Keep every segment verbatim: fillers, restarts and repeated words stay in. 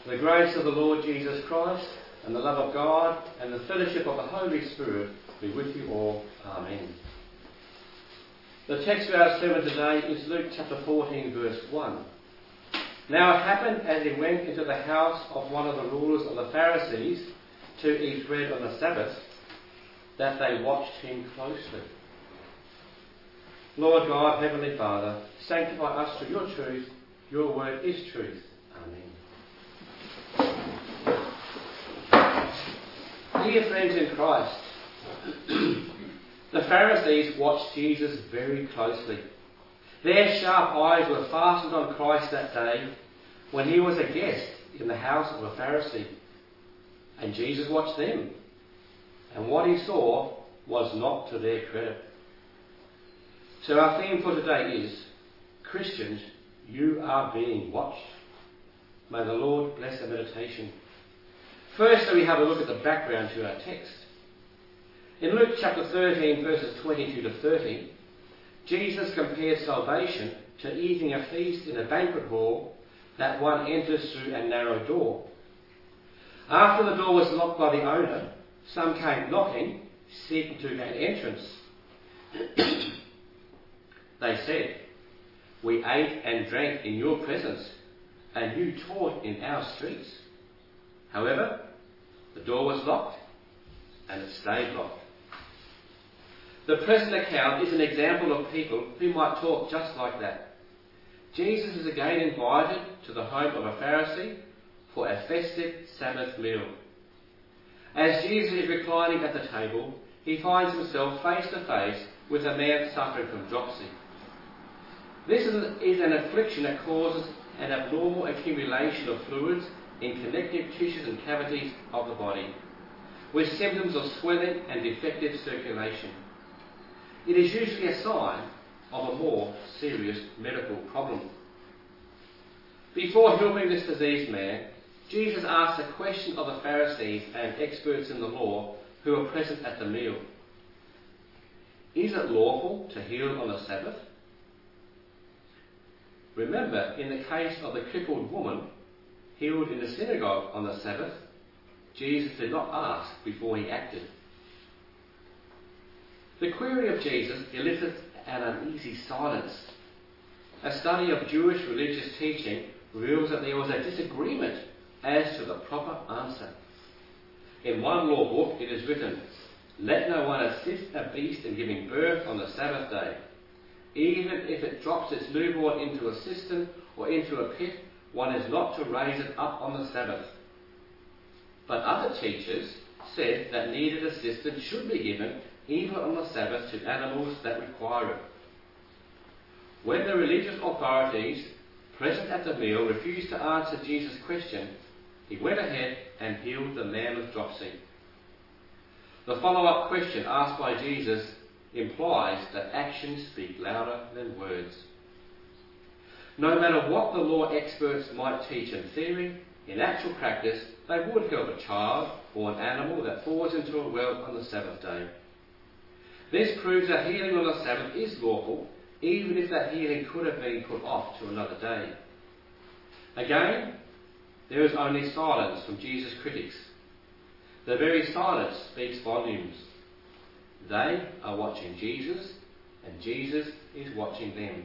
The grace of the Lord Jesus Christ and the love of God and the fellowship of the Holy Spirit be with you all. Amen. The text for our sermon today is Luke chapter fourteen, verse one. Now it happened as he went into the house of one of the rulers of the Pharisees to eat bread on the Sabbath, that they watched him closely. Lord God, Heavenly Father, sanctify us through your truth. Your word is truth. Amen. Dear friends in Christ, the Pharisees watched Jesus very closely. Their sharp eyes were fastened on Christ that day when he was a guest in the house of a Pharisee. And Jesus watched them. And what he saw was not to their credit. So our theme for today is, Christians, you are being watched. May the Lord bless our meditation. First, we have a look at the background to our text. In Luke chapter thirteen, verses twenty-two to thirty, Jesus compared salvation to eating a feast in a banquet hall that one enters through a narrow door. After the door was locked by the owner, some came knocking, seeking to gain entrance. They said, "We ate and drank in your presence, and you taught in our streets." However, the door was locked, and it stayed locked. The present account is an example of people who might talk just like that. Jesus is again invited to the home of a Pharisee for a festive Sabbath meal. As Jesus is reclining at the table, he finds himself face to face with a man suffering from dropsy. This is an affliction that causes an abnormal accumulation of fluids in connective tissues and cavities of the body, with symptoms of swelling and defective circulation. It is usually a sign of a more serious medical problem. Before helping this diseased man, Jesus asked a question of the Pharisees and experts in the law who were present at the meal. Is it lawful to heal on the Sabbath? Remember, in the case of the crippled woman healed in the synagogue on the Sabbath, Jesus did not ask before he acted. The query of Jesus elicits an uneasy silence. A study of Jewish religious teaching reveals that there was a disagreement as to the proper answer. In one law book it is written, "Let no one assist a beast in giving birth on the Sabbath day. Even if it drops its newborn into a cistern or into a pit, one is not to raise it up on the Sabbath." But other teachers said that needed assistance should be given even on the Sabbath to animals that require it. When the religious authorities present at the meal refused to answer Jesus' question, he went ahead and healed the man with dropsy. The follow-up question asked by Jesus implies that actions speak louder than words. No matter what the law experts might teach in theory, in actual practice, they would help a child or an animal that falls into a well on the Sabbath day. This proves that healing on the Sabbath is lawful, even if that healing could have been put off to another day. Again, there is only silence from Jesus' critics. The very silence speaks volumes. They are watching Jesus, and Jesus is watching them.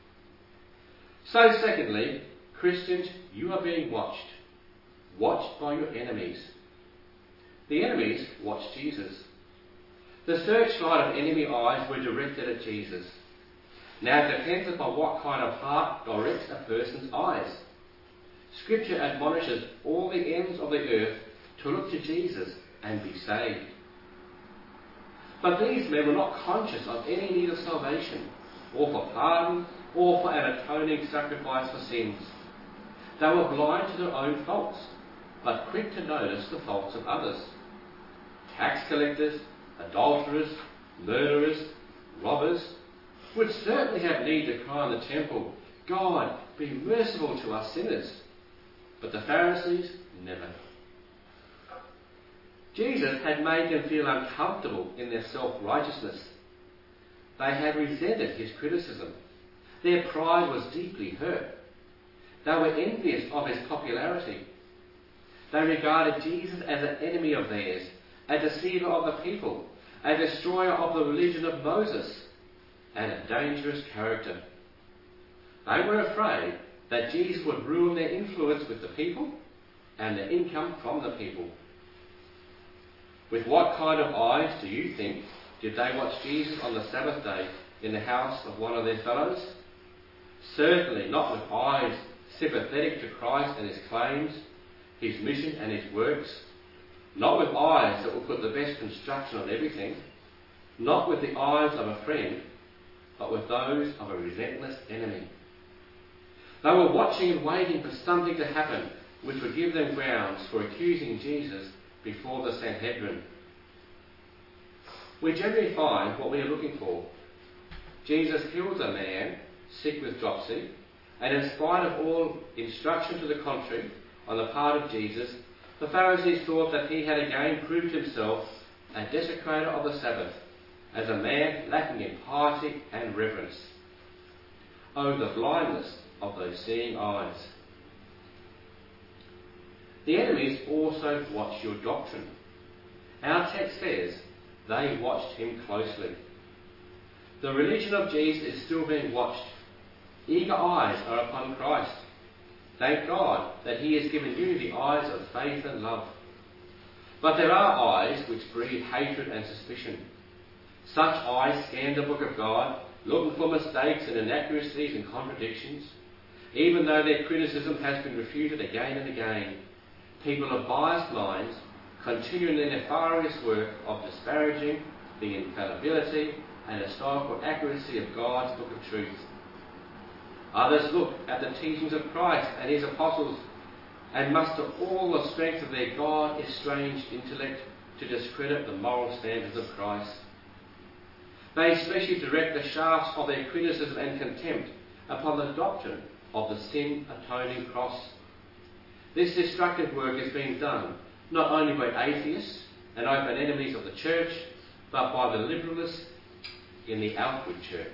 So secondly, Christians, you are being watched. Watched by your enemies. The enemies watched Jesus. The searchlight of enemy eyes were directed at Jesus. Now it depends upon what kind of heart directs a person's eyes. Scripture admonishes all the ends of the earth to look to Jesus and be saved. But these men were not conscious of any need of salvation, or for pardon, or for an atoning sacrifice for sins. They were blind to their own faults, but quick to notice the faults of others. Tax collectors, adulterers, murderers, robbers would certainly have need to cry in the temple, "God, be merciful to us sinners." But the Pharisees, never. Jesus had made them feel uncomfortable in their self-righteousness. They had resented his criticism. Their pride was deeply hurt. They were envious of his popularity. They regarded Jesus as an enemy of theirs, a deceiver of the people, a destroyer of the religion of Moses, and a dangerous character. They were afraid that Jesus would ruin their influence with the people and their income from the people. With what kind of eyes, do you think, did they watch Jesus on the Sabbath day in the house of one of their fellows? Certainly not with eyes sympathetic to Christ and his claims, his mission and his works. Not with eyes that will put the best construction on everything. Not with the eyes of a friend, but with those of a relentless enemy. They were watching and waiting for something to happen which would give them grounds for accusing Jesus before the Sanhedrin. We generally find what we are looking for. Jesus heals a man sick with dropsy, and in spite of all instruction to the contrary on the part of Jesus, the Pharisees thought that he had again proved himself a desecrator of the Sabbath, as a man lacking in piety and reverence. Oh, the blindness of those seeing eyes. The enemies also watch your doctrine. Our text says they watched him closely. The religion of Jesus is still being watched. Eager eyes are upon Christ. Thank God that he has given you the eyes of faith and love. But there are eyes which breed hatred and suspicion. Such eyes scan the book of God, looking for mistakes and inaccuracies and contradictions. Even though their criticism has been refuted again and again, people of biased minds continue in their nefarious work of disparaging the infallibility and historical accuracy of God's book of truth. Others look at the teachings of Christ and his apostles and muster all the strength of their God-estranged intellect to discredit the moral standards of Christ. They especially direct the shafts of their criticism and contempt upon the doctrine of the sin-atoning cross. This destructive work is being done not only by atheists and open enemies of the church, but by the liberalists in the outward church.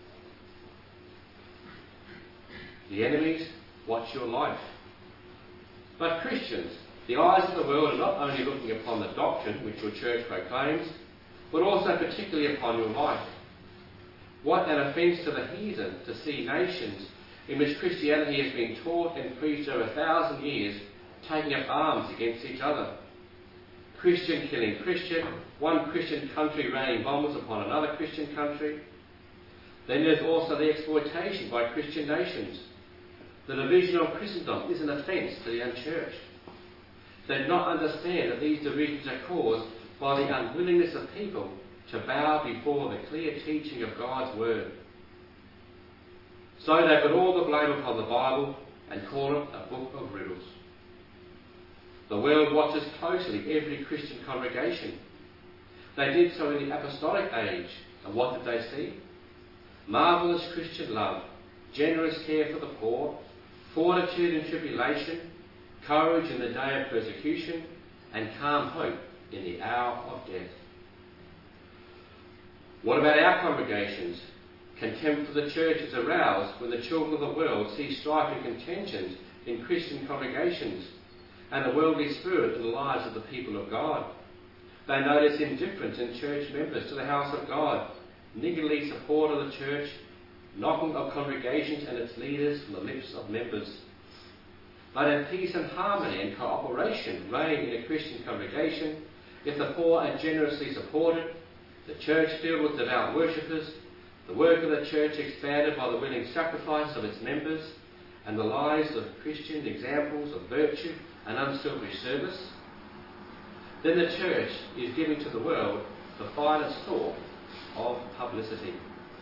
The enemies watch your life. But Christians, the eyes of the world are not only looking upon the doctrine which your church proclaims, but also particularly upon your life. What an offence to the heathen to see nations in which Christianity has been taught and preached over a thousand years taking up arms against each other. Christian killing Christian, one Christian country raining bombs upon another Christian country. Then there's also the exploitation by Christian nations. The division of Christendom is an offence to the unchurched. They do not understand that these divisions are caused by the unwillingness of people to bow before the clear teaching of God's word. So they put all the blame upon the Bible and call it a book of riddles. The world watches closely every Christian congregation. They did so in the apostolic age, and what did they see? Marvellous Christian love, generous care for the poor, fortitude in tribulation, courage in the day of persecution, and calm hope in the hour of death. What about our congregations? Contempt for the church is aroused when the children of the world see strife and contentions in Christian congregations and the worldly spirit in the lives of the people of God. They notice indifference in church members to the house of God, niggardly support of the church, knocking of congregations and its leaders from the lips of members. But if peace and harmony and cooperation reign in a Christian congregation, if the poor are generously supported, the church filled with devout worshippers, the work of the church expanded by the willing sacrifice of its members, and the lives of Christian examples of virtue and unselfish service, then the church is giving to the world the finest sort of publicity.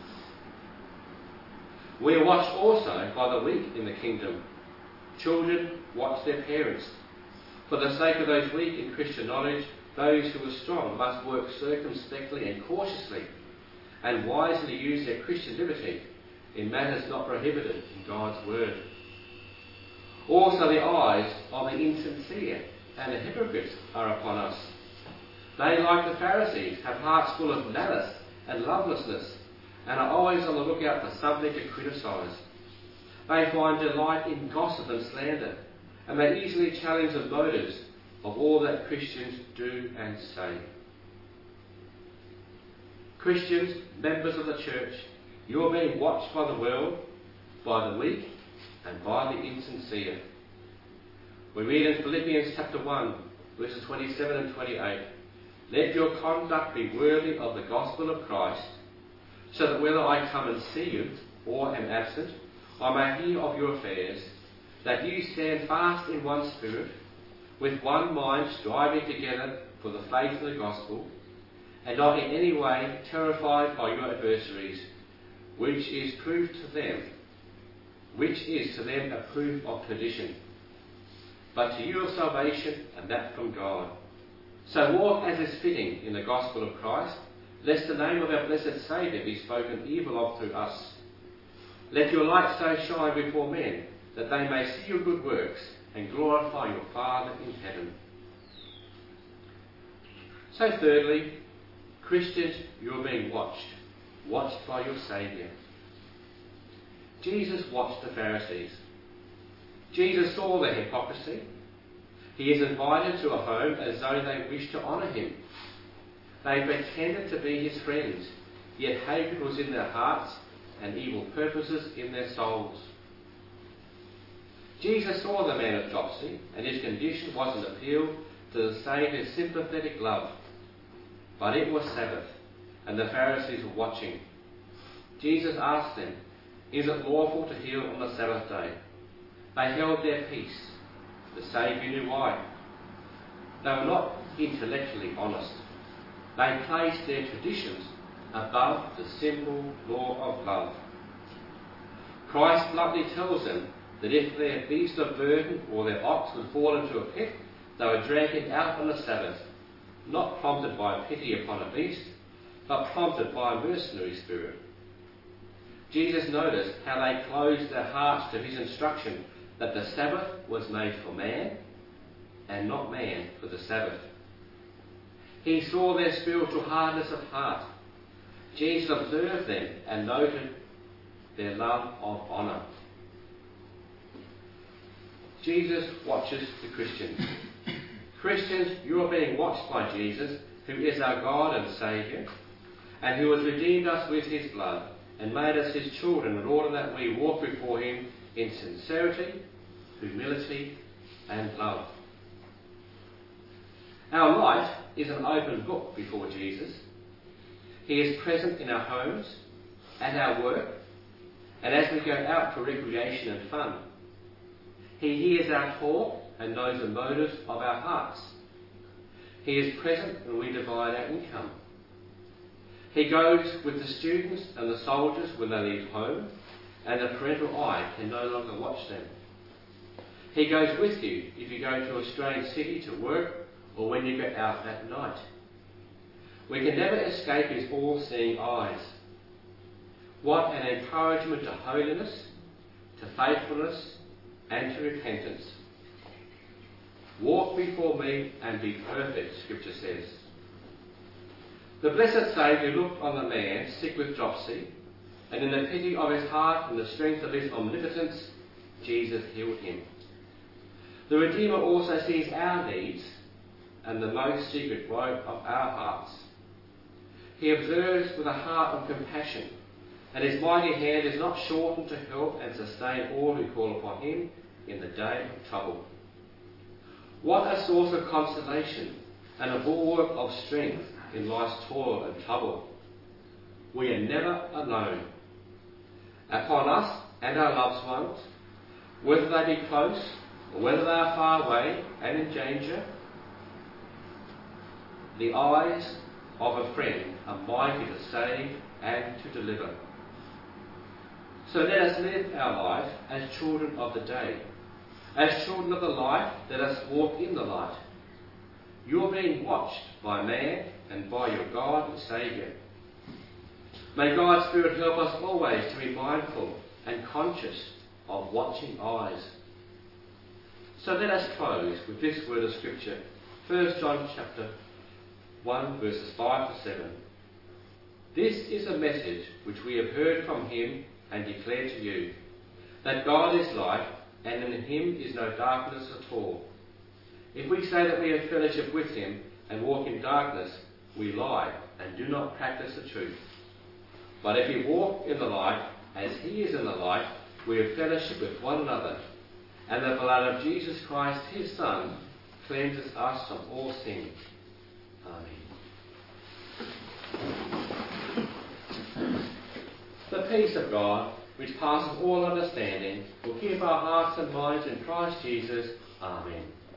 We are watched also by the weak in the kingdom. Children watch their parents. For the sake of those weak in Christian knowledge, those who are strong must work circumspectly and cautiously, and wisely use their Christian liberty in matters not prohibited in God's word. Also the eyes of the insincere and the hypocrites are upon us. They, like the Pharisees, have hearts full of malice and lovelessness, and are always on the lookout for something to criticise. They find delight in gossip and slander, and may easily challenge the motives of all that Christians do and say. Christians, members of the church, you are being watched by the world, by the weak, and by the insincere. We read in Philippians chapter one, verses twenty-seven and twenty-eight, "Let your conduct be worthy of the gospel of Christ, so that whether I come and see you or am absent, I may hear of your affairs, that you stand fast in one spirit, with one mind striving together for the faith of the gospel, and not in any way terrified by your adversaries, which is proved to them, which is to them a proof of perdition, but to you of salvation, and that from God. So walk as is fitting in the gospel of Christ, lest the name of our blessed Saviour be spoken evil of through us. Let your light so shine before men, that they may see your good works and glorify your Father in heaven." So thirdly, Christians, you are being watched, watched by your Saviour. Jesus watched the Pharisees. Jesus saw their hypocrisy. He is invited to a home as though they wished to honour him. They pretended to be his friends, yet hatred was in their hearts and evil purposes in their souls. Jesus saw the man of dropsy, and his condition was an appeal to the Saviour's sympathetic love. But it was Sabbath, and the Pharisees were watching. Jesus asked them, "Is it lawful to heal on the Sabbath day?" They held their peace. The Saviour knew why. They were not intellectually honest. They placed their traditions above the simple law of love. Christ bluntly tells them that if their beast of burden or their ox would fall into a pit, they would drag it out on the Sabbath, not prompted by pity upon a beast, but prompted by a mercenary spirit. Jesus noticed how they closed their hearts to his instruction that the Sabbath was made for man, and not man for the Sabbath. He saw their spiritual hardness of heart. Jesus observed them and noted their love of honour. Jesus watches the Christians. Christians, you are being watched by Jesus, who is our God and Saviour, and who has redeemed us with his blood and made us his children in order that we walk before him in sincerity, humility, and love. Our light is an open book before Jesus. He is present in our homes, at our work, and as we go out for recreation and fun. He hears our talk and knows the motives of our hearts. He is present when we divide our income. He goes with the students and the soldiers when they leave home, and the parental eye can no longer watch them. He goes with you if you go to a strange city to work or when you go out at night. We can never escape his all-seeing eyes. What an encouragement to holiness, to faithfulness, and to repentance. Walk before me and be perfect, Scripture says. The blessed Saviour looked on the man sick with dropsy, and in the pity of his heart and the strength of his omnipotence, Jesus healed him. The Redeemer also sees our needs and the most secret woe of our hearts. He observes with a heart of compassion, and his mighty hand is not shortened to help and sustain all who call upon him in the day of trouble. What a source of consolation and a bulwark of strength in life's toil and trouble. We are never alone. Upon us and our loved ones, whether they be close or whether they are far away and in danger, the eyes of a friend are mighty to save and to deliver. So let us live our life as children of the day. As children of the light, let us walk in the light. You are being watched by man and by your God and Saviour. May God's Spirit help us always to be mindful and conscious of watching eyes. So let us close with this word of Scripture, First John chapter one, verses five to seven. This is a message which we have heard from him and declare to you, that God is light, and in him is no darkness at all. If we say that we have fellowship with him and walk in darkness, we lie and do not practice the truth. But if we walk in the light, as he is in the light, we have fellowship with one another, and the blood of Jesus Christ, his Son, cleanses us from all sin. Amen. The peace of God, which passes all understanding, will keep our hearts and minds in Christ Jesus. Amen.